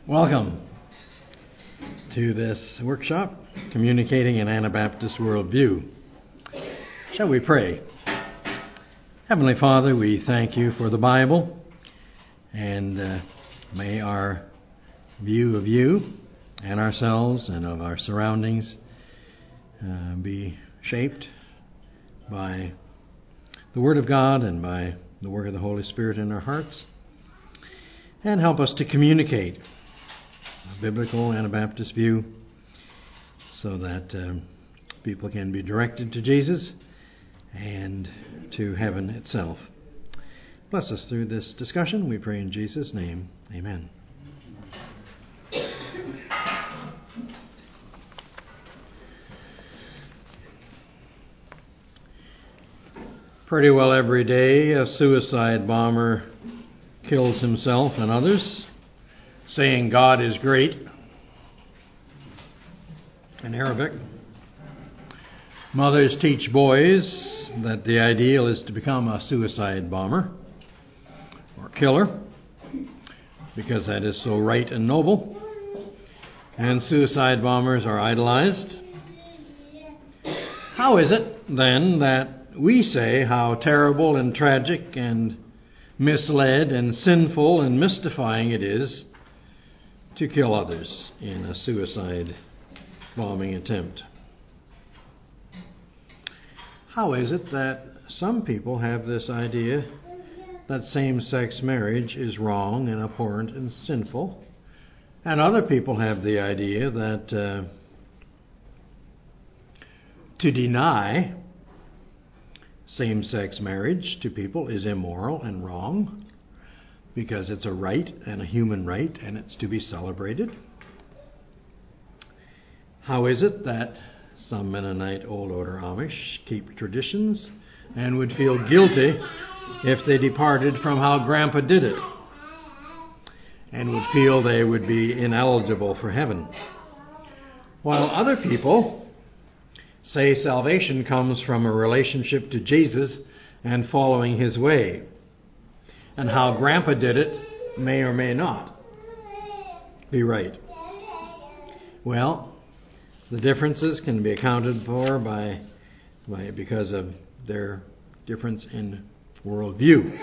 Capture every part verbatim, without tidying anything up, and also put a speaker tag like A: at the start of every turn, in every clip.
A: Welcome to this workshop, Communicating an Anabaptist Worldview. Shall we pray? Heavenly Father, we thank you for the Bible, and uh, may our view of you and ourselves and of our surroundings uh, be shaped by the Word of God and by the work of the Holy Spirit in our hearts, and help us to communicate a biblical Anabaptist view so that um, people can be directed to Jesus and to heaven itself. Bless us through this discussion, we pray in Jesus' name. Amen. Pretty well every day a suicide bomber kills himself and others, saying God is great in Arabic. Mothers teach boys that the ideal is to become a suicide bomber or killer because that is so right and noble. And suicide bombers are idolized. How is it then that we say how terrible and tragic and misled and sinful and mystifying it is to kill others in a suicide bombing attempt? How is it that some people have this idea that same-sex marriage is wrong and abhorrent and sinful, and other people have the idea that uh, to deny same-sex marriage to people is immoral and wrong because it's a right and a human right and it's to be celebrated? How is it that some Mennonite Old Order Amish keep traditions and would feel guilty if they departed from how Grandpa did it and would feel they would be ineligible for heaven, while other people say salvation comes from a relationship to Jesus and following His way, and how Grandpa did it may or may not be right? Well, the differences can be accounted for by, by because of their difference in worldview.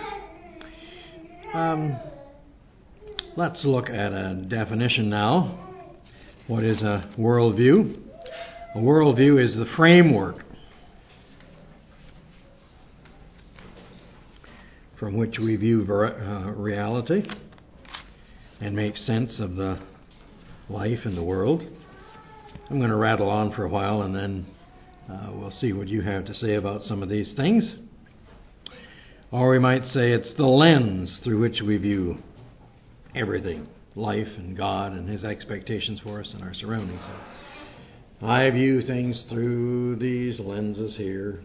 A: Um, let's look at a definition now. What is a worldview? A worldview is the framework from which we view ver- uh, reality and make sense of the life in the world. I'm going to rattle on for a while and then uh, we'll see what you have to say about some of these things. Or we might say it's the lens through which we view everything, life and God and His expectations for us and our surroundings. I view things through these lenses here.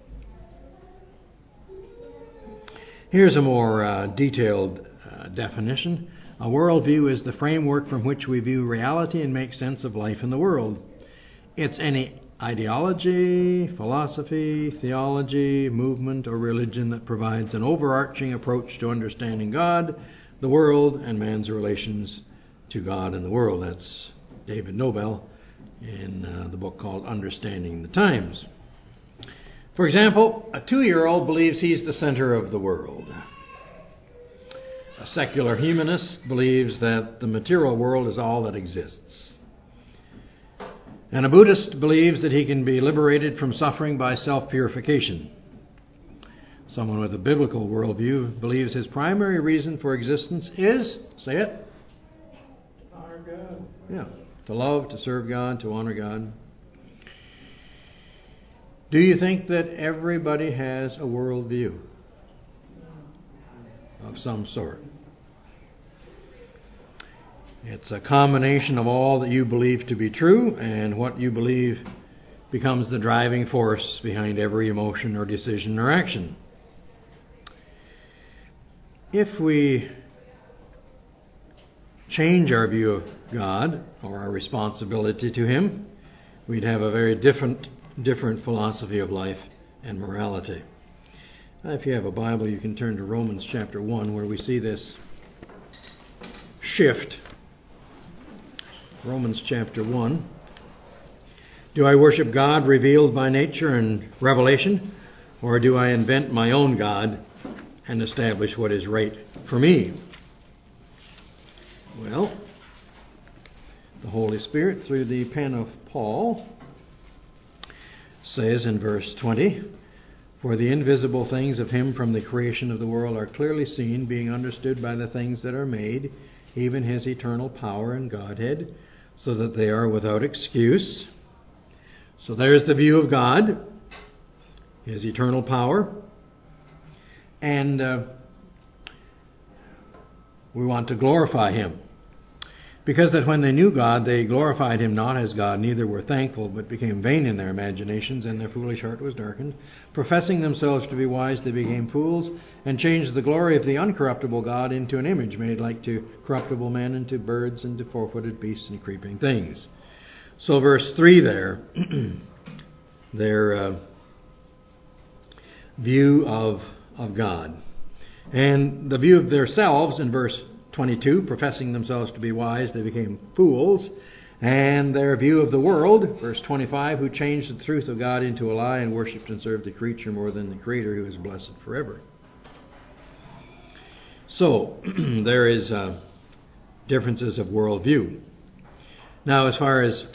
A: Here's a more uh, detailed uh, definition. A worldview is the framework from which we view reality and make sense of life in the world. It's any ideology, philosophy, theology, movement, or religion that provides an overarching approach to understanding God, the world, and man's relations to God and the world. That's David Nobel in uh, the book called Understanding the Times. For example, a two-year-old believes he's the center of the world. A secular humanist believes that the material world is all that exists. And a Buddhist believes that he can be liberated from suffering by self-purification. Someone with a biblical worldview believes his primary reason for existence is, say it, to honor God. Yeah, to love, to serve God, to honor God. Do you think that everybody has a worldview of some sort? It's a combination of all that you believe to be true, and what you believe becomes the driving force behind every emotion or decision or action. If we change our view of God or our responsibility to Him, we'd have a very different different philosophy of life and morality. Now, if you have a Bible, you can turn to Romans chapter one, where we see this shift Romans chapter one. Do I worship God revealed by nature and revelation, or do I invent my own God and establish what is right for me? Well, the Holy Spirit, through the pen of Paul, says in verse twenty, "For the invisible things of him from the creation of the world are clearly seen, being understood by the things that are made, even his eternal power and Godhead, so that they are without excuse." So there's the view of God, his eternal power. And uh, we want to glorify him. Because that when they knew God, they glorified him not as God, neither were thankful, but became vain in their imaginations, and their foolish heart was darkened. Professing themselves to be wise, they became fools, and changed the glory of the uncorruptible God into an image made like to corruptible men, and to birds, and to four-footed beasts, and creeping things. So verse three there, their uh, view of, of God. And the view of themselves in verse twenty-two, professing themselves to be wise, they became fools. And their view of the world, verse twenty-five, who changed the truth of God into a lie and worshipped and served the creature more than the Creator, who is blessed forever. So, there is uh, differences of worldview. Now, as far as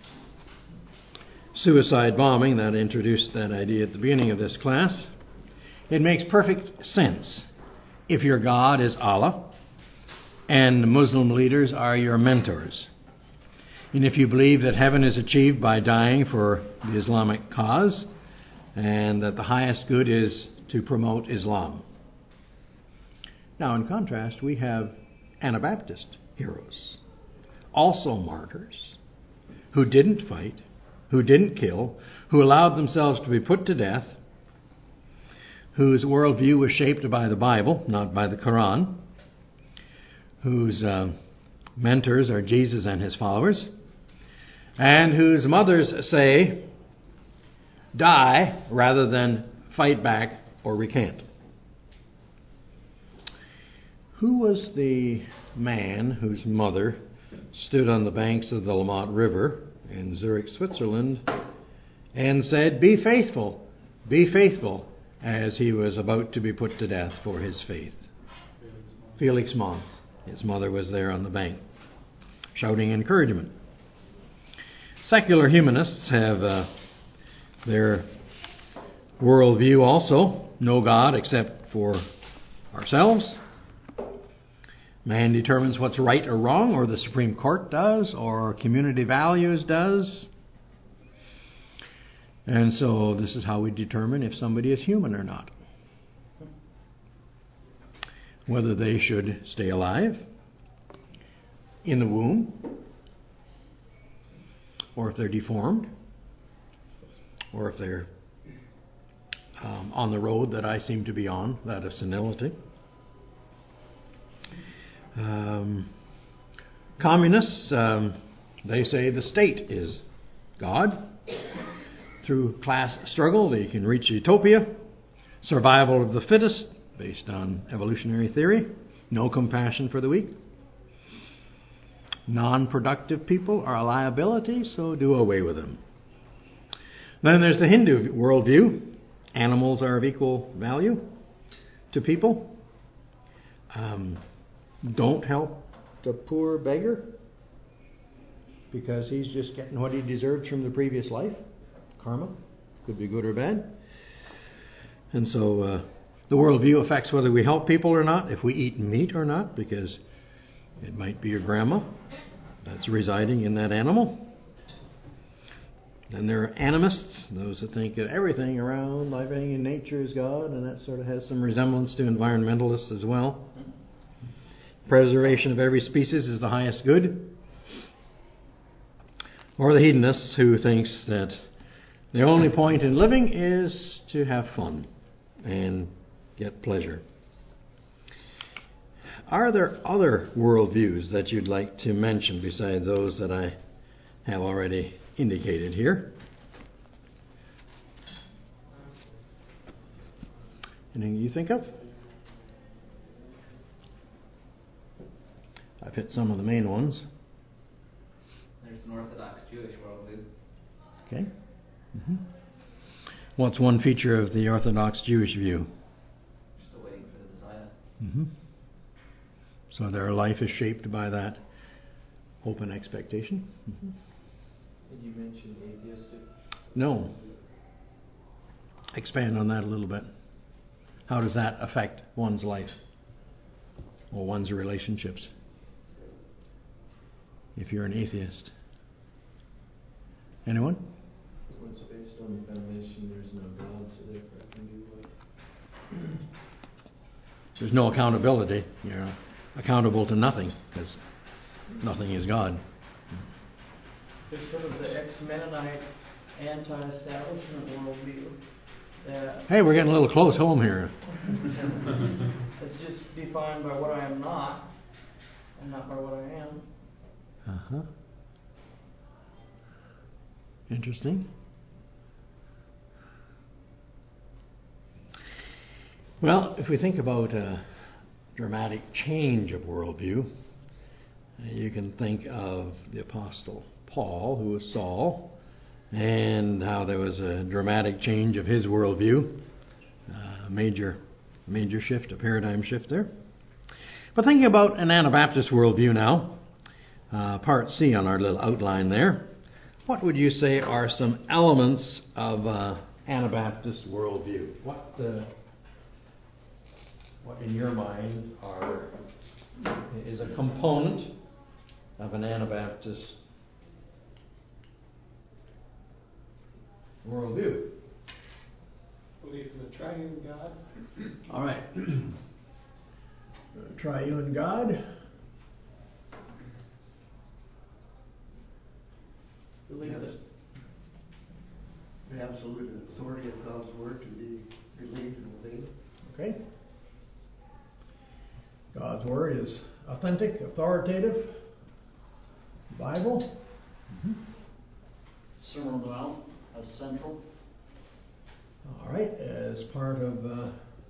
A: suicide bombing, that introduced that idea at the beginning of this class, it makes perfect sense if your God is Allah and Muslim leaders are your mentors. And if you believe that heaven is achieved by dying for the Islamic cause, and that the highest good is to promote Islam. Now, in contrast, we have Anabaptist heroes, also martyrs, who didn't fight, who didn't kill, who allowed themselves to be put to death, whose worldview was shaped by the Bible, not by the Quran, whose uh, mentors are Jesus and his followers, and whose mothers say, die rather than fight back or recant. Who was the man whose mother stood on the banks of the Lamont River in Zurich, Switzerland, and said, "Be faithful, be faithful," as he was about to be put to death for his faith? Felix Mons. His mother was there on the bank, shouting encouragement. Secular humanists have uh, their worldview also. No God except for ourselves. Man determines what's right or wrong, or the Supreme Court does, or community values does. And so this is how we determine if somebody is human or not. Whether they should stay alive in the womb, or if they're deformed, or if they're um, on the road that I seem to be on, that of senility. Um, communists, um, they say the state is God. Through class struggle, they can reach utopia. Survival of the fittest, based on evolutionary theory. No compassion for the weak. Non-productive people are a liability, so do away with them. Then there's the Hindu worldview. Animals are of equal value to people. Um, don't help the poor beggar because he's just getting what he deserves from the previous life. Karma could be good or bad. And so uh, the worldview affects whether we help people or not, if we eat meat or not, because it might be your grandma that's residing in that animal. Then there are animists, those that think that everything around, living in nature is God, and that sort of has some resemblance to environmentalists as well. Preservation of every species is the highest good. Or the hedonists, who thinks that the only point in living is to have fun and get pleasure. Are there other worldviews that you'd like to mention besides those that I have already indicated here? Anything you think of? I've hit some of the main ones.
B: There's an Orthodox Jewish worldview.
A: Okay. Mm-hmm. What's one feature of the Orthodox Jewish view?
B: Still waiting for the Messiah.
A: Mm-hmm. So their life is shaped by that hope and expectation. Mm-hmm.
C: Did you mention atheistic?
A: No. Expand on that a little bit. How does that affect one's life or one's relationships if you're an atheist? Anyone?
C: Well, it's based on the foundation there's no God, so therefore I can do what.
A: There's no accountability. You're accountable to nothing because nothing is God.
D: It's sort of the ex-Mennonite anti-establishment worldview that
A: Hey, we're getting a little close home here.
D: it's just defined by what I am not and not by what I am.
A: Uh-huh. Interesting. Well, if we think about a dramatic change of worldview, you can think of the Apostle Paul, who was Saul, and how there was a dramatic change of his worldview, a major, major shift, a paradigm shift there. But thinking about an Anabaptist worldview now, uh, part C on our little outline there, what would you say are some elements of uh, Anabaptist worldview? What, uh, what in your mind are is a component of an Anabaptist worldview?
C: Belief in the triune God.
A: All right. Triune God.
D: Believe
E: Yes.
D: that
E: The absolute authority of God's word to be believed and obeyed.
A: Okay. God's word is authentic, authoritative. Bible. Mm-hmm.
F: Sermon on the Mount as central.
A: All right, as part of uh,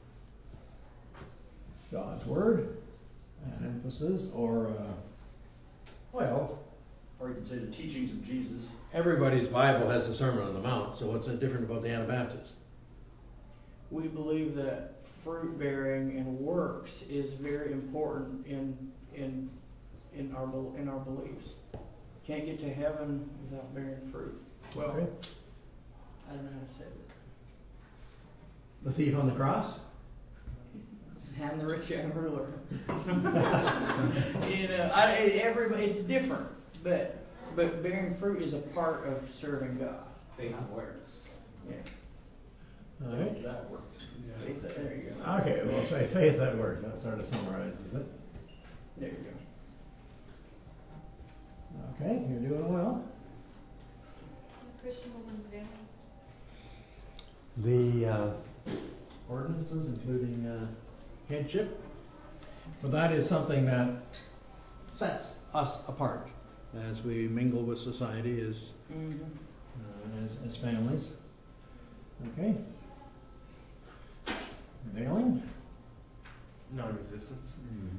A: God's word, an emphasis, or uh, well,
F: Or you could say the teachings of Jesus.
A: everybody's Bible has the Sermon on the Mount. So what's different about the Anabaptists?
D: we believe that fruit bearing and works is very important in in in our bel- in our beliefs. Can't get to heaven without bearing fruit. Well,
A: Okay.
D: I don't know how to say it.
A: The thief on the cross.
D: And the rich young ruler. you know, I, everybody, it's different, but but bearing fruit is a part of serving God.
B: Faith and works.
D: Yeah.
A: All right.
D: That works. Faith, there you go.
A: Okay, we'll say faith that works. That sort of summarizes it.
D: There you go.
A: Okay, you're doing well.
G: Christian woman family.
A: The uh, ordinances, including uh, headship, but that is something that sets us apart as we mingle with society as
D: Mm-hmm.
A: uh, as, as families. Okay. Veiling.
C: Non-resistance.
A: Mm-hmm.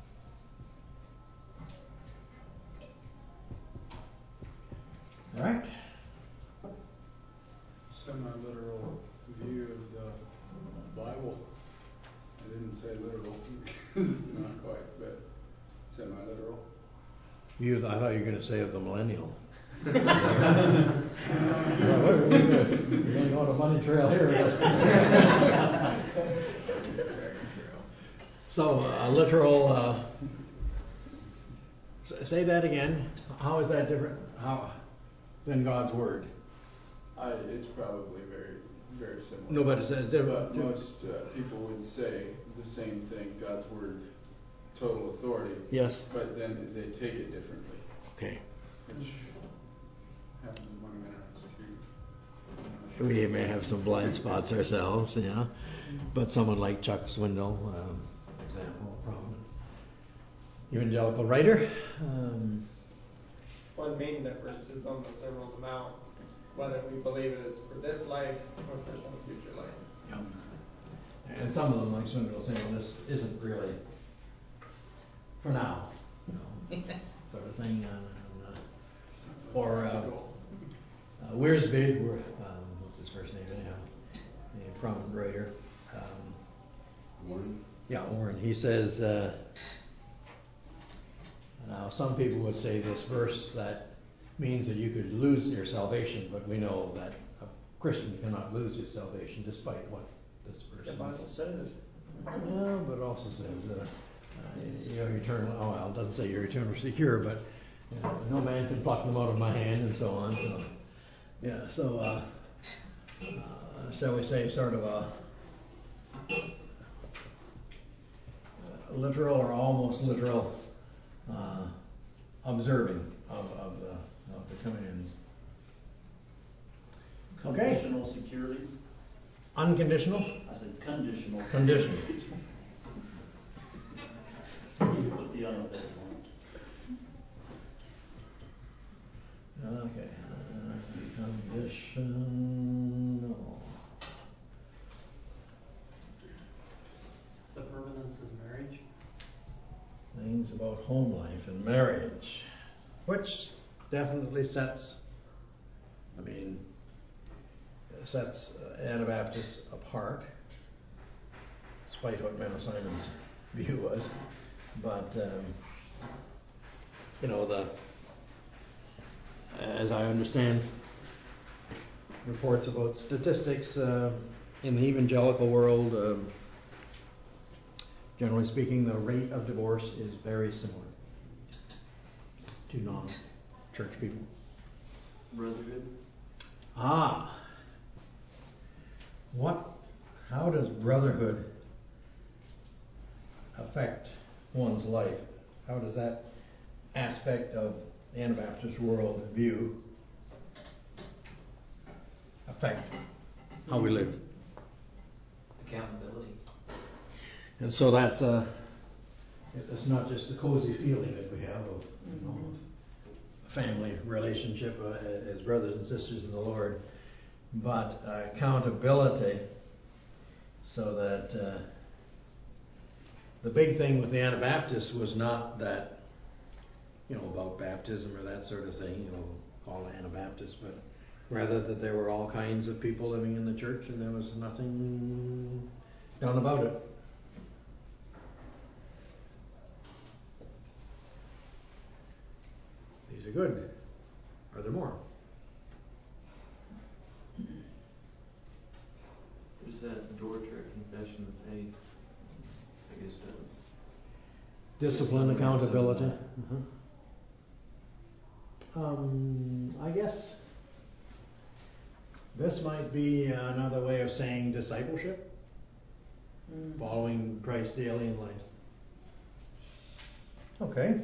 A: All right.
H: Semi-literal view of the Bible. I didn't say literal, not quite, but semi-literal.
A: You, I thought you were going to say of the millennial. Well, we're going to go on a funny trail here. So, uh, literal. Uh, s- say that again. How is that different? How than God's word?
H: I, it's probably very, very similar.
A: Nobody says
H: But
A: different.
H: most uh, people would say the same thing, God's word, total authority.
A: Yes.
H: But then they take it differently,
A: Okay.
H: which happens among Mennonites too.
A: We may have some blind spots ourselves, yeah. But someone like Chuck Swindoll, um, example, a prominent evangelical writer. Um,
C: One main difference is on the Sermon on the Mount, whether we believe it is for this life or for some future life.
A: yeah. And some of them, like Swindoll, say, well, this isn't really for now, you know, sort of thing. Uh, and, uh, or uh, uh, Wiersbe, um, what's his first name anyhow? A prominent writer. Um,
H: Warren?
A: yeah, Warren. He says, uh, now some people would say this verse that means that you could lose your salvation, but we know that a Christian cannot lose his salvation despite what this verse
D: The
A: says.
D: Bible says.
A: Yeah, but it also says, uh, uh, you know, eternal. Oh well, it doesn't say you're eternally secure, but you know, no man can pluck them out of my hand, and so on. So, yeah. So, uh, uh, shall we say, sort of a, a literal or almost literal uh, observing of, of the of the commands. Okay.
F: Conditional security.
A: Unconditional.
F: I said conditional.
A: Conditional.
F: You put the on that one.
A: Okay. Uh, conditional.
B: The permanence of marriage.
A: Things about home life and marriage, which definitely sets, I mean, sets uh, Anabaptists apart, despite what Mount Simon's view was. But um, you know, the as I understand reports about statistics uh, in the evangelical world. Um, Generally speaking, the rate of divorce is very similar to non-church people.
F: Brotherhood.
A: Ah, what? How does brotherhood affect one's life? How does that aspect of the Anabaptist world view affect how we live?
B: Accountability.
A: And so that's uh, it's not just the cozy feeling that we have of, you know, family relationship uh, as brothers and sisters in the Lord, but uh, accountability, so that uh, the big thing with the Anabaptists was not that, you know, about baptism or that sort of thing, you know, all Anabaptists, but rather that there were all kinds of people living in the church and there was nothing done about it. These are good. Are there more?
G: There's that door trick, confession of faith. I guess that.
A: Discipline, accountability. Uh-huh. Um, I guess this might be another way of saying discipleship, mm. following Christ daily in life. Okay.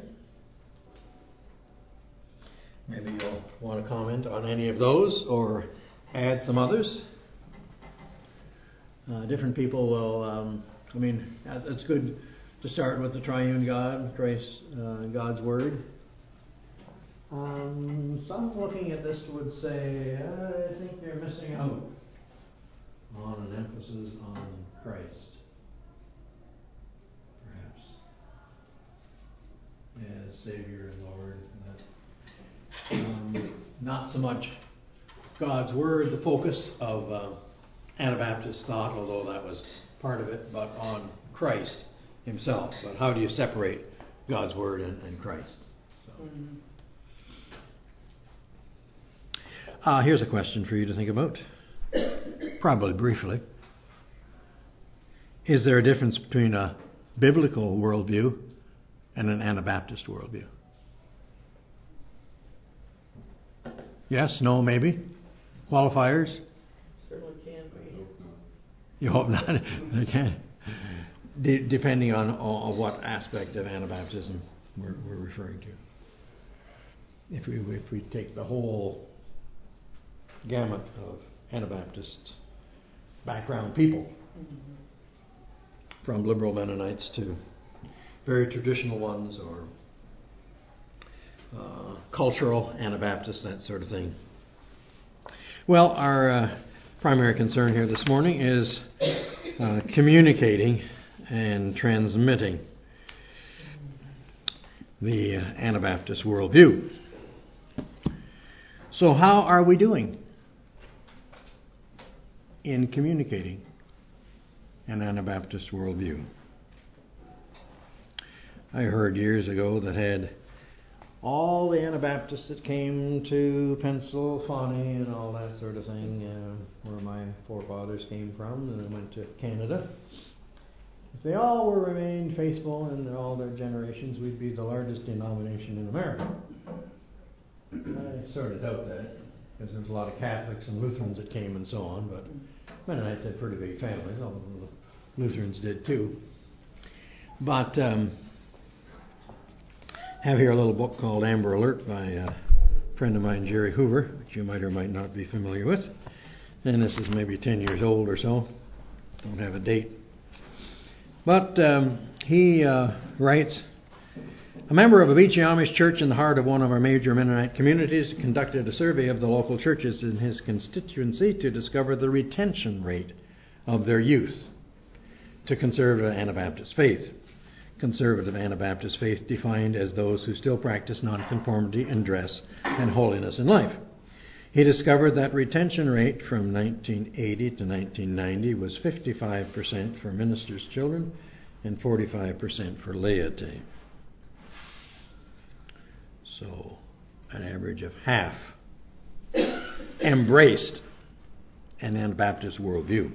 A: Maybe you'll want to comment on any of those or add some others. Uh, different people will, um, I mean, it's good to start with the triune God, Christ, uh, God's Word. Um, some looking at this would say, I think you're missing out on an emphasis on Christ, perhaps, as Savior and Lord. And that, um, not so much God's Word, the focus of uh, Anabaptist thought, although that was part of it, but on Christ Himself. But how do you separate God's Word and, and Christ? So. Mm-hmm. Uh, here's a question for you to think about, probably briefly. Is there a difference between a biblical worldview and an Anabaptist worldview? Yes, no, maybe? Qualifiers?
D: Certainly can be.
A: You hope not. Okay. De- depending on, on what aspect of Anabaptism we're, we're referring to. If we if we take the whole gamut of Anabaptist background people, mm-hmm. from liberal Mennonites to very traditional ones, or uh, cultural Anabaptists, that sort of thing. Well, our uh, primary concern here this morning is uh, communicating and transmitting the uh, Anabaptist worldview. So how are we doing in communicating an Anabaptist worldview? I heard years ago that had all the Anabaptists that came to Pennsylvania and all that sort of thing, uh, where my forefathers came from, and then went to Canada. If they all were remained faithful in all their generations, we'd be the largest denomination in America. I sort of doubt that, because there's a lot of Catholics and Lutherans that came and so on, but Mennonites had pretty big families. All the Lutherans did too. But um, I have here a little book called Amber Alert by a friend of mine, Jerry Hoover, which you might or might not be familiar with. And this is maybe ten years old or so. Don't have a date. But um, he uh, writes, a member of a Beachy Amish church in the heart of one of our major Mennonite communities conducted a survey of the local churches in his constituency to discover the retention rate of their youth to conservative Anabaptist faith. Conservative Anabaptist faith defined as those who still practice nonconformity in dress and holiness in life. He discovered that retention rate from nineteen eighty to nineteen ninety was fifty-five percent for ministers' children and forty-five percent for laity. So, an average of half embraced an Anabaptist worldview.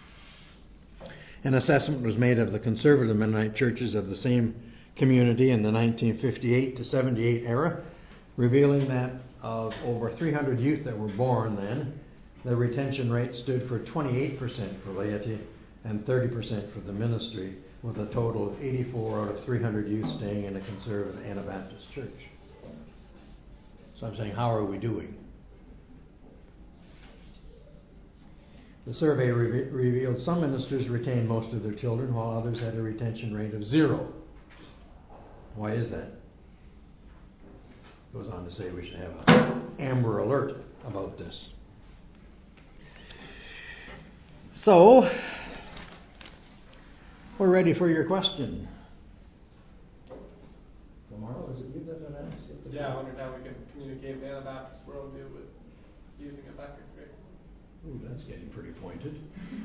A: An assessment was made of the conservative Mennonite churches of the same community in the nineteen fifty-eight to seventy-eight era, revealing that of over three hundred youth that were born then, the retention rate stood for twenty-eight percent for laity and thirty percent for the ministry, with a total of eighty-four out of three hundred youth staying in a conservative Anabaptist church. So I'm saying, how are we doing? The survey re- revealed some ministers retained most of their children, while others had a retention rate of zero. Why is that? Goes on to say we should have an Amber Alert about this. So, we're ready for your question. Tomorrow, is it you that have asked?
C: Yeah, I wondered how we could communicate the Anabaptist worldview with using a Becker tree.
A: Ooh, that's getting pretty pointed.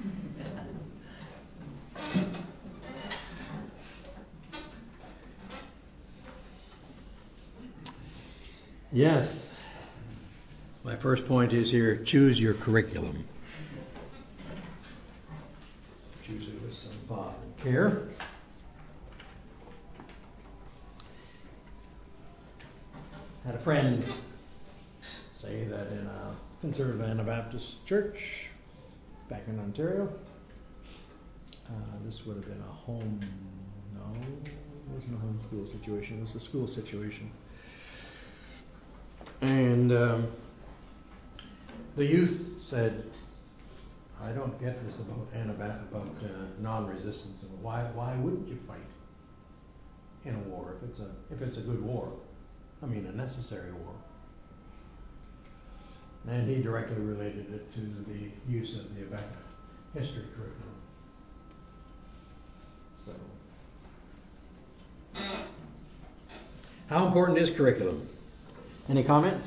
A: Yes. My first point is here, choose your curriculum. Choose it with some thought and care. Had a friend say that in a conservative Anabaptist church back in Ontario, uh, this would have been a home, no, it wasn't a homeschool situation, it was a school situation. And um, the youth said, I don't get this about Anabaptist, about uh, non-resistance. Why, why wouldn't you fight in a war if it's a, if it's a good war? I mean, a necessary war. And he directly related it to the use of the Abeka history curriculum. So, how important is curriculum? Any comments?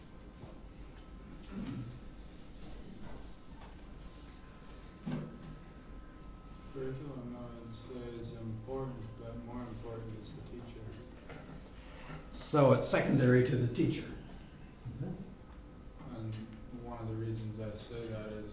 H: Curriculum, I would say, is important, but more important is the teacher.
A: So it's secondary to the teacher.
H: Mm-hmm. And one of the reasons I say that is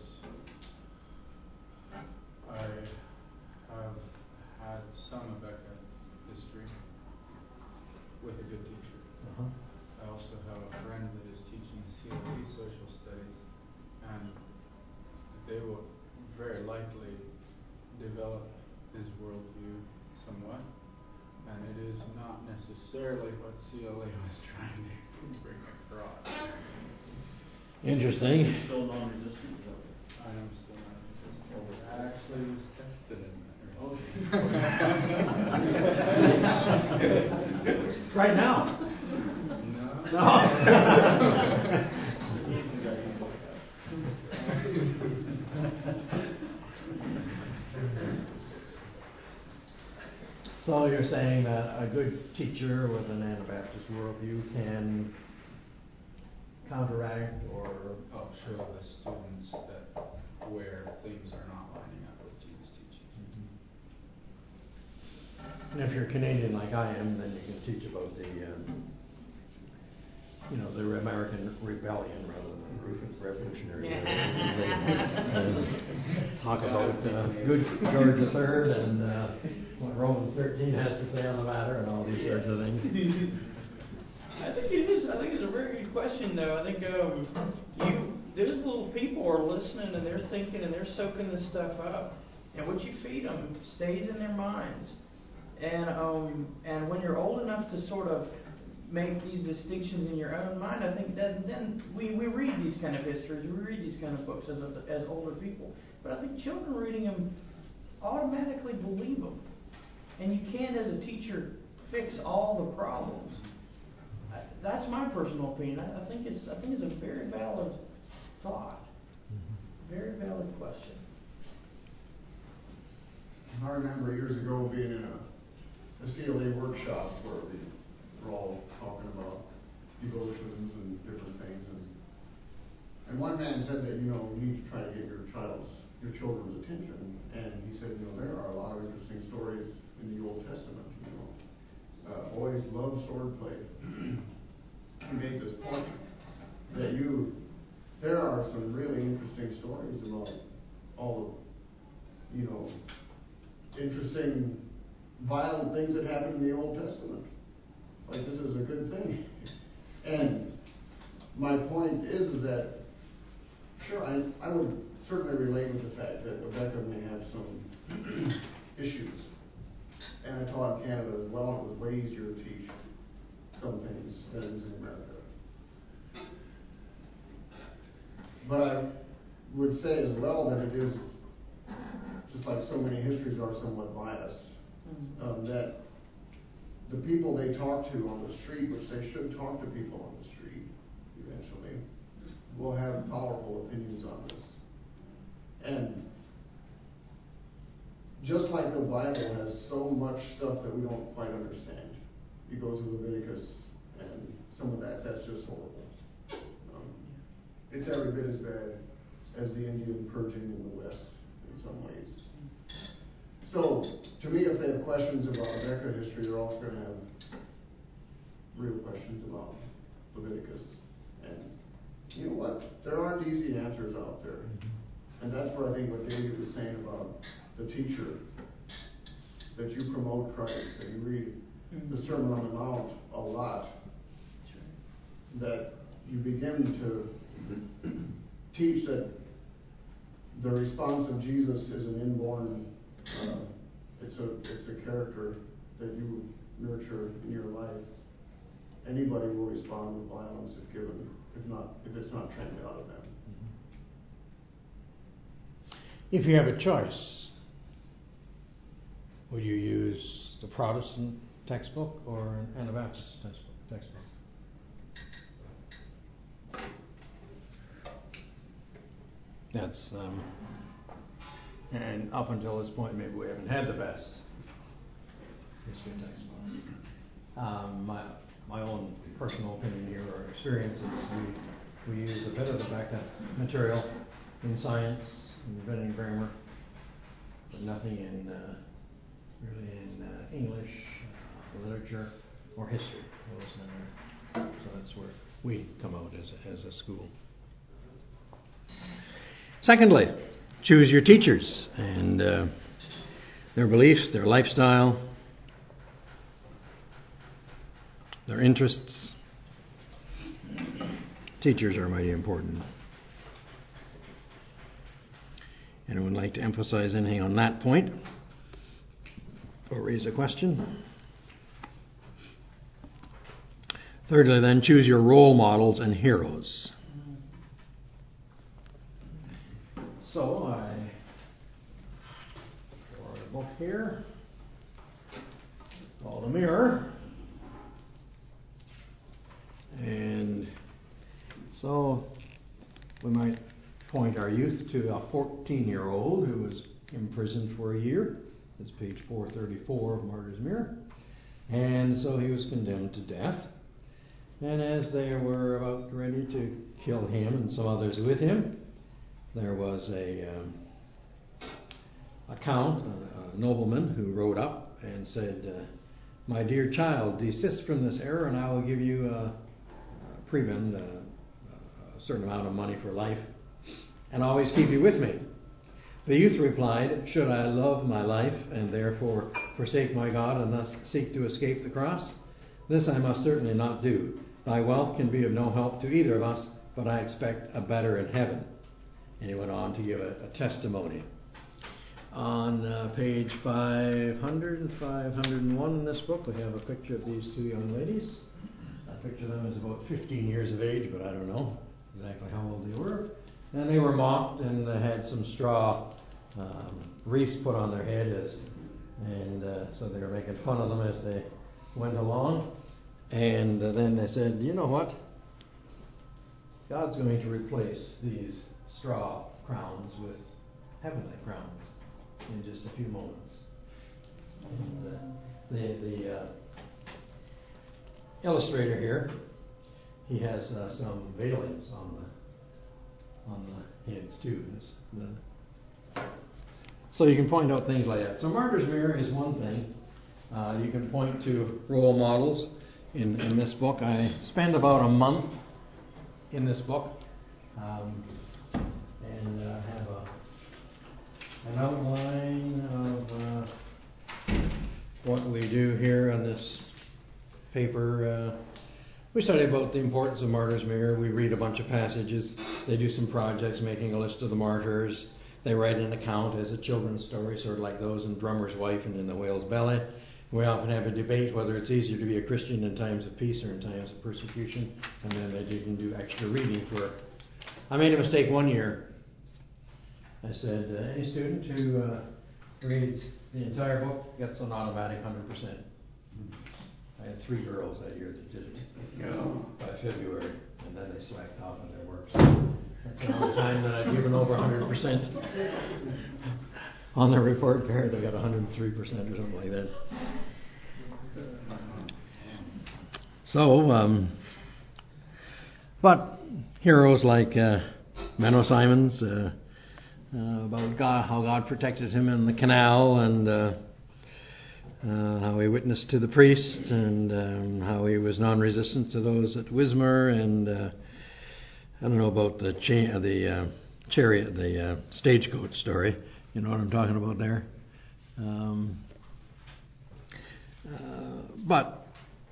H: I have had some Abeka history with a good teacher.
A: Uh-huh.
H: I also have a friend that is teaching C L E social studies, and they will very likely develop his worldview somewhat, and it is not necessarily what C L A was trying to bring across.
A: Interesting.
F: Still non-resistant, is that
H: I am still not resistant. I actually was tested in that.
F: Oh.
A: Right now.
H: No.
A: No. So you're saying that a good teacher with an Anabaptist worldview can counteract or?
H: Oh, show the students that where things are not lining up with Jesus' teaching.
A: And if you're Canadian like I am, then you can teach about the, um, you know, the American Rebellion rather than the Revolutionary War. Talk about uh, good George the Third and uh, what Romans thirteen has to say on the matter and all these sorts of things.
D: I think it is. I think it's a very good question, though. I think um, you, those little people are listening and they're thinking and they're soaking this stuff up. And what you feed them stays in their minds. And um, and when you're old enough to sort of make these distinctions in your own mind, I think that then we, we read these kind of histories, we read these kind of books as a, as older people. But I think children reading them automatically believe them. And you can't, as a teacher, fix all the problems. That's my personal opinion. I, I think it's I think it's a very valid thought, very valid question.
E: I remember years ago being in a, a C L A workshop where we were all talking about devotions and different things, and and one man said that, you know, you need to try to get your child's your children's attention, and he said, you know, there are a lot of interesting stories in the Old Testament. You know, uh, boys love sword play. He made this point that you there are some really interesting stories about all of, you know, interesting, violent things that happened in the Old Testament. Like, this is a good thing. And my point is that, sure, I, I would certainly relate with the fact that Rebecca may have some issues. And I taught in Canada as well, and it was way easier to teach some things than it is in America. But I would say as well that it is, just like so many histories are, somewhat biased. Um, that the people they talk to on the street, which they should talk to people on the street eventually, will have powerful opinions on this. And just like the Bible has so much stuff that we don't quite understand. You go through Leviticus, and some of that, that's just horrible. Um, it's every bit as bad as the Indian purging in the West in some ways. So, to me, if they have questions about Rebecca history, they're also going to have real questions about Leviticus. And you know what? There aren't easy answers out there. And that's where I think what David was saying about the teacher, that you promote Christ, that you read the Sermon on the Mount a lot, that you begin to teach that the response of Jesus is an inborn, uh, it's a it's a character that you nurture in your life. Anybody will respond with violence if given, if not, if it's not trained out of them.
A: If you have a choice, would you use the Protestant textbook or an Anabaptist textbook? textbook? That's um, and up until this point, maybe we haven't had the best history textbooks. Um, my my own personal opinion here or experience is we we use a bit of the backup material in science, in inventing grammar, but nothing in uh, really in uh, English, uh, literature, or history. So that's where we come out as as a school. Secondly, choose your teachers and uh, their beliefs, their lifestyle, their interests. Teachers are mighty important. Anyone like to emphasize anything on that point or raise a question? Thirdly, then, choose your role models and heroes. So I brought a book here called A Mirror. And so we might point our youth to a fourteen-year-old who was imprisoned for a year. That's page four thirty-four of Martyr's Mirror. And so he was condemned to death. And as they were about ready to kill him and some others with him, there was a, um, a count, a, a nobleman, who rode up and said, uh, "My dear child, desist from this error, and I will give you a, a prebend, a, a certain amount of money for life, and always keep you with me." The youth replied, "Should I love my life and therefore forsake my God and thus seek to escape the cross? This I must certainly not do. Thy wealth can be of no help to either of us, but I expect a better in heaven." And he went on to give a, a testimony. On uh, page five hundred and five hundred one in this book, we have a picture of these two young ladies. I picture them as about fifteen years of age, but I don't know exactly how old they were. And they were mocked, and they had some straw um, wreaths put on their head, as, and uh, so they were making fun of them as they went along. And uh, then they said, "You know what? God's going to replace these straw crowns with heavenly crowns in just a few moments." And uh, the the uh, illustrator here, he has uh, some veilings on the on the heads too. The, so you can point out things like that. So Martyr's Mirror is one thing. Uh, you can point to role models in, in this book. I spend about a month in this book, um, and uh, have a an outline of uh, what we do here on this paper. Uh, we study about the importance of Martyr's Mirror. We read a bunch of passages. They do some projects, making a list of the martyrs. They write an account as a children's story, sort of like those in Drummer's Wife and in The Whale's Belly. We often have a debate whether it's easier to be a Christian in times of peace or in times of persecution, and then they can do extra reading for it. I made a mistake one year. I said, uh, any student who uh, reads the entire book gets an automatic one hundred percent. I had three girls that year that did it by February, and then they slacked off on their work. So that's the only time that I've given over one hundred percent. On their report card, they got one hundred three percent or something like that. So, um, but heroes like uh, Menno Simons, uh, uh, about God, how God protected him in the canal, and uh, uh, how he witnessed to the priest, and um, how he was non-resistant to those at Wismar, and uh, I don't know about the cha- the uh, chariot, the uh, stagecoach story. You know what I'm talking about there. Um, uh, but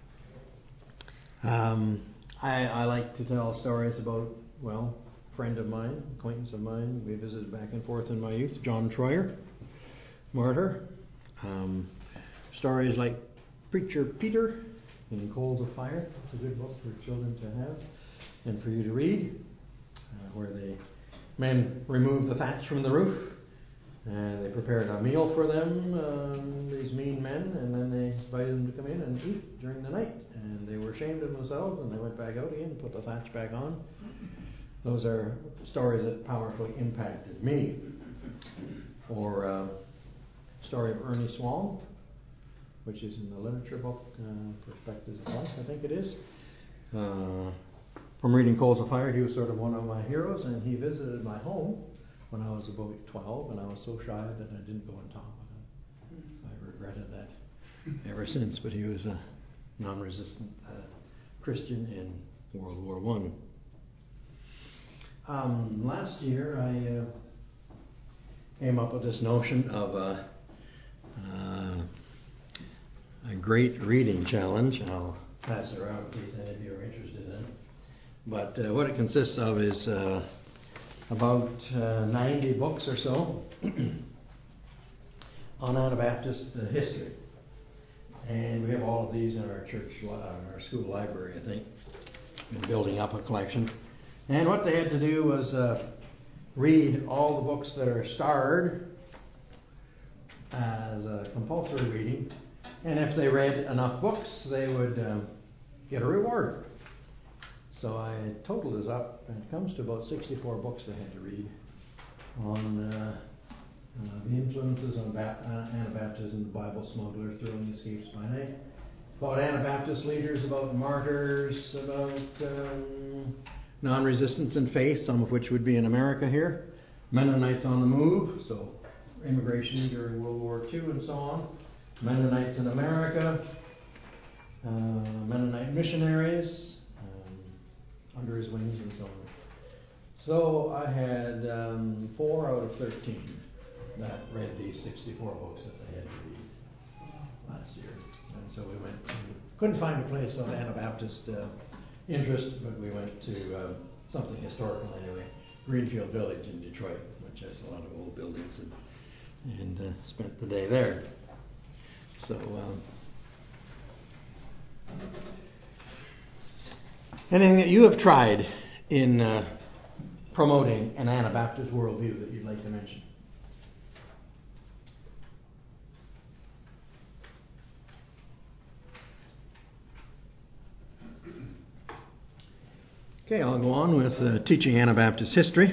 A: um, I, I like to tell stories about, well, a friend of mine, acquaintance of mine, we visited back and forth in my youth, John Troyer, martyr. Um, stories like Preacher Peter in Coals of Fire. It's a good book for children to have and for you to read, uh, where the men removed the thatch from the roof. And they prepared a meal for them, um, these mean men, and then they invited them to come in and eat during the night. And they were ashamed of themselves, and they went back out again and put the thatch back on. Those are stories that powerfully impacted me. Or uh, story of Ernie Swan, which is in the literature book, uh, Perspectives of Life, I think it is. Uh, from reading Coals of Fire, he was sort of one of my heroes, and he visited my home when I was about twelve, and I was so shy that I didn't go and talk with him. So I regretted that ever since, but he was a non-resistant uh, Christian in World War One. Um, last year I uh, came up with this notion of a, uh, a great reading challenge. I'll pass it around in case any of you are interested in it. But uh, what it consists of is uh, about uh, ninety books or so on Anabaptist uh, history. And we have all of these in our church, uh, our school library, I think. Been building up a collection. And what they had to do was uh, read all the books that are starred as a compulsory reading. And if they read enough books, they would um, get a reward. So I totaled this up, and it comes to about sixty-four books they had to read on uh, uh, the influences on ba- uh, Anabaptism, the Bible Smuggler, Thrilling Escapes by Night, about Anabaptist leaders, about martyrs, about um, non-resistance in faith, some of which would be in America here. Mennonites on the move, so immigration during World War Two and so on. Mennonites in America, uh, Mennonite missionaries um, under his wings and so on. So I had um, four out of thirteen that read these sixty-four books that they had to read last year. And so we went, to, couldn't find a place of Anabaptist uh, interest, but we went to uh, something historical anyway, Greenfield Village in Detroit, which has a lot of old buildings, and, and uh, spent the day there. So, um, anything that you have tried in uh, promoting an Anabaptist worldview that you'd like to mention? Okay, I'll go on with uh, teaching Anabaptist history.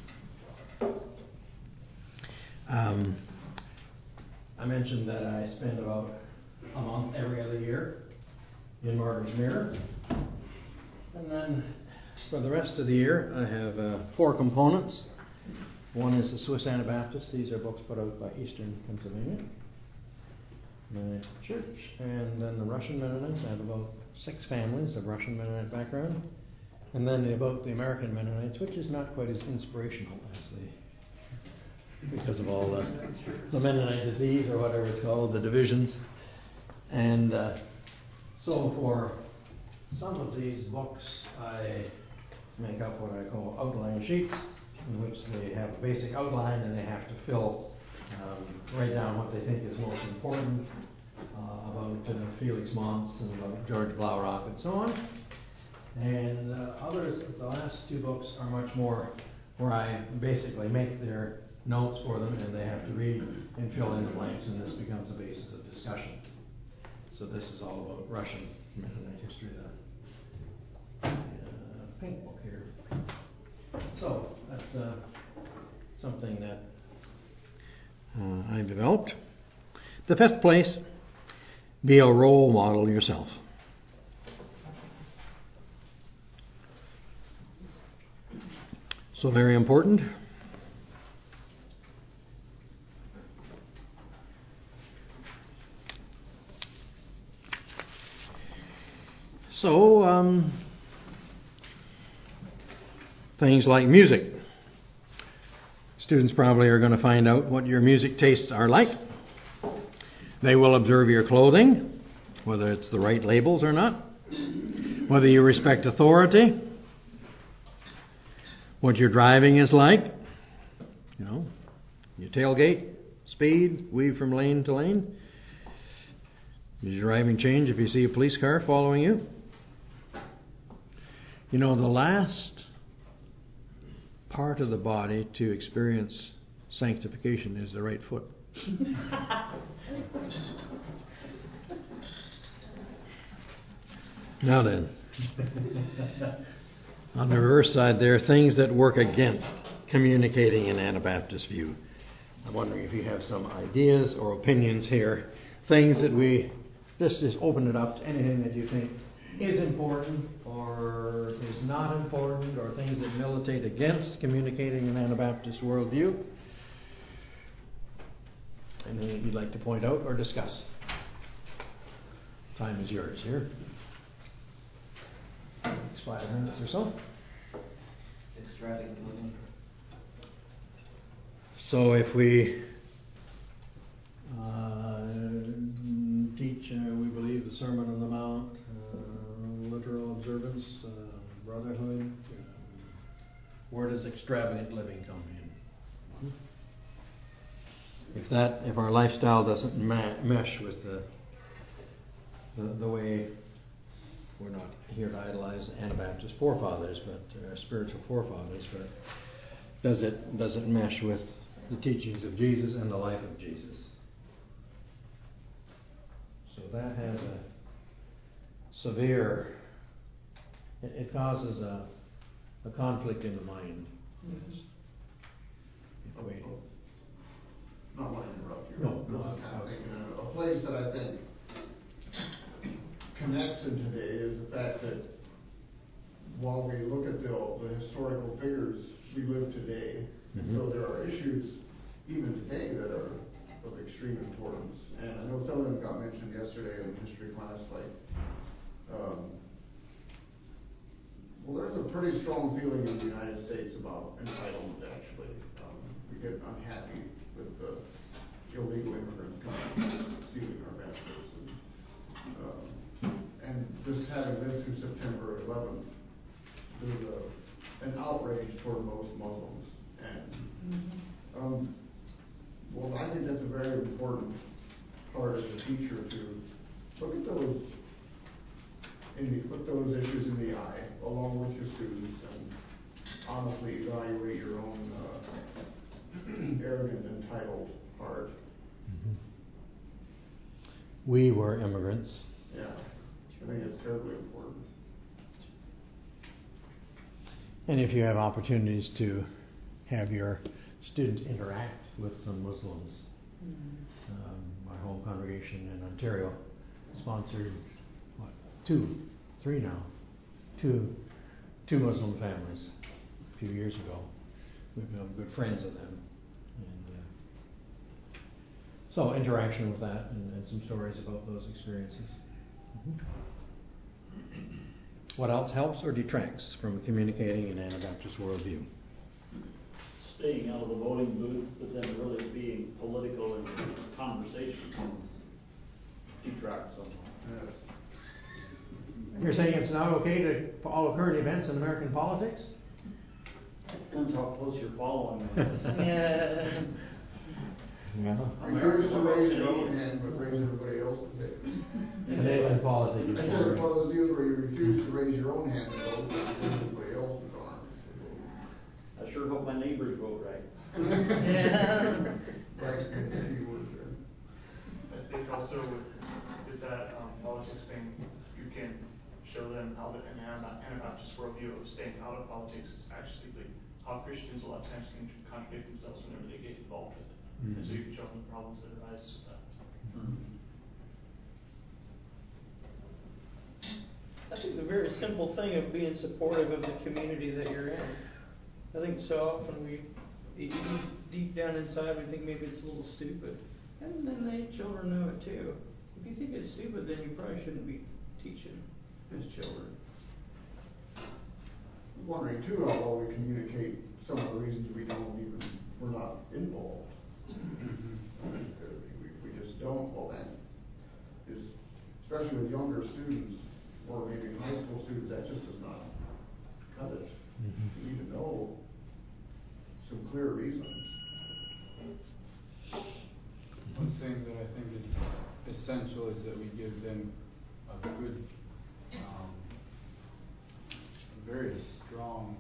A: Um, I mentioned that I spend about a month every other year in Martyr's Mirror. And then for the rest of the year, I have uh, four components. One is the Swiss Anabaptists. These are books put out by Eastern Pennsylvania Mennonite Church. And then the Russian Mennonites. I have about six families of Russian Mennonite background. And then about the American Mennonites, which is not quite as inspirational as the, because of all the, the Mennonite disease or whatever it's called, the divisions. And uh, so for some of these books, I make up what I call outline sheets, in which they have a basic outline and they have to fill, um, write down what they think is most important uh, about uh, Felix Mons and about George Blaurock and so on. And uh, others, the last two books are much more where I basically make their notes for them and they have to read and fill in the blanks, and this becomes the basis of discussion. So this is all about Russian Mennonite history, the uh, pink book here. So that's uh, something that uh, I developed. The fifth place, be a role model yourself. So very important. So, um, things like music. Students probably are going to find out what your music tastes are like. They will observe your clothing, whether it's the right labels or not, whether you respect authority, what your driving is like. You know, you tailgate, speed, weave from lane to lane. Does your driving change if you see a police car following you? You know, the last part of the body to experience sanctification is the right foot. Now then, on the reverse side, there are things that work against communicating an Anabaptist view. I'm wondering if you have some ideas or opinions here, things that we just, just open it up to anything that you think is important or is not important, or things that militate against communicating an Anabaptist worldview. Anything that you'd like to point out or discuss? Time is yours here. Next five minutes or so.
B: Extravagant living.
A: So if we uh, teach, uh, we believe, the Sermon on the Mount, uh, literal observance, uh, brotherhood, uh, where does extravagant living come in? If that, if our lifestyle doesn't ma- mesh with the, the the way, we're not here to idolize Anabaptist forefathers, but uh, spiritual forefathers, but does it does it mesh with the teachings of Jesus and the life of Jesus? So that has a severe, it, it causes a, a conflict in the mind.
E: Yes.
A: If we,
E: Not want to interrupt you.
A: No, no,
E: This is kind of thinking of a place that I think connects in today is the fact that while we look at the, the historical figures, we live today.
A: Mhm.
E: So there are issues even today that are of extreme importance. And I know some of them got mentioned yesterday in history class, like, um, well, there's a pretty strong feeling in the United States about entitlement, actually. Um, we get unhappy with the illegal immigrants coming, stealing our benefits. And, um, and just having lived through September eleventh, there's a, an outrage toward most Muslims. And, um, well, I think that's a very important part as a teacher to look at those in the, look those issues in the eye, along with your students, and honestly evaluate your own uh, arrogant, entitled heart.
A: Mhm. We were immigrants.
E: Yeah, I think it's terribly important.
A: And if you have opportunities to have your students interact with some Muslims, um, my home congregation in Ontario sponsored what two, three now, two, two Muslim families a few years ago. We've become good friends with them, and uh, so interaction with that, and, and some stories about those experiences. Mm-hmm. What else helps or detracts from communicating an Anabaptist worldview?
F: Staying out of the voting booth, but then really being political in conversation can detract some.
E: Yes.
A: You're saying it's not okay to follow current events in American politics?
F: Depends how close you're following them.
D: Yeah.
A: Yeah.
E: Encourage to raise your own hand, but raise everybody else's hand.
A: Canadian politics is
E: I said it's one of those deals where you refuse to raise your own hand and vote, but you raise everybody else's arm.
F: I sure hope my neighbors vote right.
D: Yeah.
E: Right, the key words there.
I: I think also with, with that um, politics thing, you can show them how the, an Anabaptist worldview of staying out of politics is actually like how Christians a lot of times can contradict themselves whenever they get involved with it. Mm-hmm. And so you can show them the problems that arise with that.
F: Mm-hmm.
D: I think the very simple thing of being supportive of the community that you're in. I think so often we, even deep down inside, we think maybe it's a little stupid. And then the children know it too. If you think it's stupid, then you probably shouldn't be teaching as children.
E: I'm wondering too how well we communicate some of the reasons we don't even, we're not involved. Mm-hmm. we, we just don't. Well then, is, especially with younger students, or maybe high school students, that just does not cut it. Mm-hmm. You need to know some clear reasons.
H: One thing that I think is essential is that we give them a good, um, very strong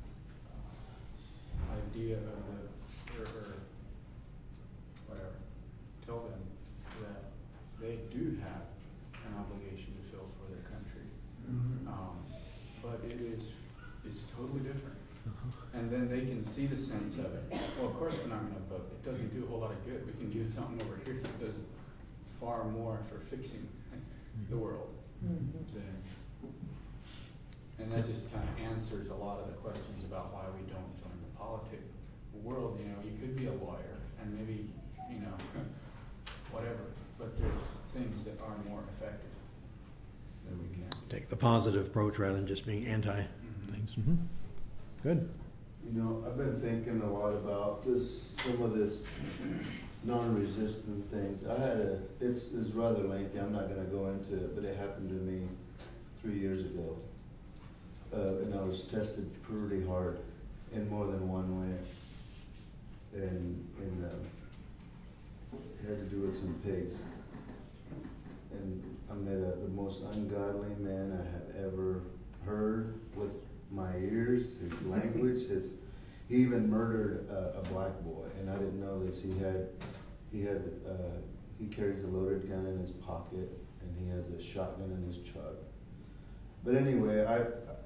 H: uh, idea of the, or, or whatever. Tell them that they do have an obligation to fill for their country. Mm-hmm. Um, but it is it's totally different. Uh-huh. And then they can see the sense of it. Well, of course we're not going to vote. It doesn't do a whole lot of good. We can do something over here that does far more for fixing the world. Mm-hmm. than, and that just kind of answers a lot of the questions about why we don't join the politic world. You know, you could be a lawyer and maybe, you know, whatever. But there's things that are more effective that we can
A: take the positive approach rather than just being anti mm-hmm. things. Mm-hmm. Good.
J: You know, I've been thinking a lot about this, some of this non-resistant things. I had a, it's, it's rather lengthy, I'm not going to go into it, but it happened to me three years ago. Uh, and I was tested pretty hard in more than one way. And, and uh, it had to do with some pigs. And I met a, the most ungodly man I have ever heard with my ears, his language, his, he even murdered a, a black boy, and I didn't know this. He had, he had, uh, he carries a loaded gun in his pocket, and he has a shotgun in his truck. But anyway, I,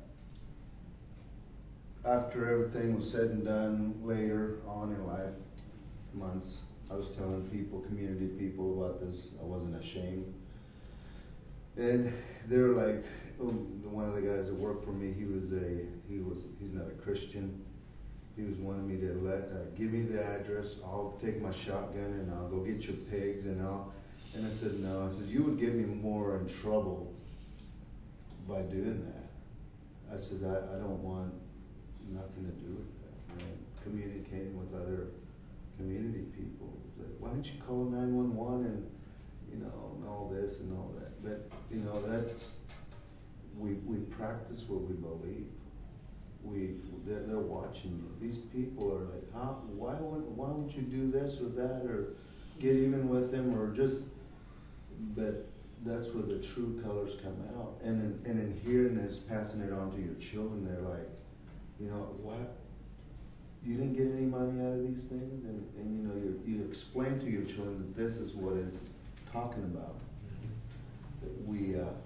J: after everything was said and done, later on in life, months, I was telling people, community people about this. I wasn't ashamed. And they're like, um, the one of the guys that worked for me, he was a, he was, he's not a Christian. He was wanting me to let, uh, give me the address, I'll take my shotgun and I'll go get your pigs and I'll, and I said, no, I said, you would get me more in trouble by doing that. I said, I, I don't want nothing to do with that, you know, communicating with other community people. Like, why don't you call nine one one and, you know, and all this and all that. But, you know, that's, we, we practice what we believe. We, they're, they're watching you. These people are like, huh, why would, why would you do this or that or get even with them or just, but that's where the true colors come out. And in, and in hearing this, passing it on to your children, they're like, you know, what? You didn't get any money out of these things? And, and you know, you, you explain to your children that this is what it's talking about. That we, uh,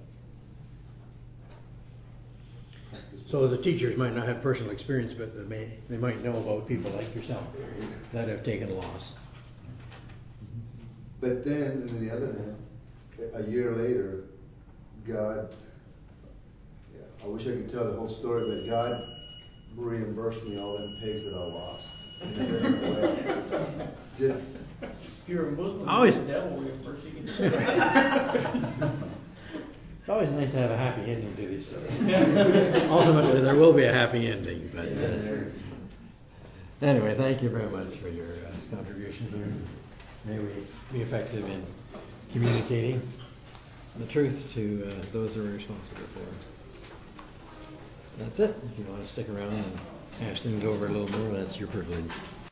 A: So the teachers might not have personal experience, but they may they might know about people like yourself that have taken a loss.
J: But then, on the other hand, a year later, God, yeah, I wish I could tell the whole story, but God reimbursed me all them pigs that I lost. In a different way. Did,
D: If you're a Muslim,
A: Always.
D: the devil reimburse you.
A: It's always nice to have a happy ending to these stories. Ultimately, there will be a happy ending. But uh, anyway, thank you very much for your uh, contribution here. May we be effective in communicating the truth to uh, those who are responsible for it. That's it. If you want to stick around and hash things over a little more, that's your privilege.